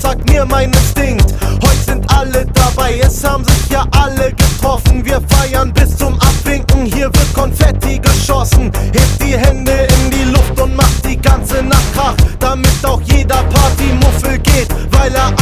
sagt mir mein Instinkt. Heute sind alle dabei, es haben sich ja alle getroffen. Wir feiern bis zum Abwinken, hier wird Konfetti geschossen. Hebt die Hände in die Luft und macht die ganze Nacht Krach, damit auch jeder Partymuffel geht, weil er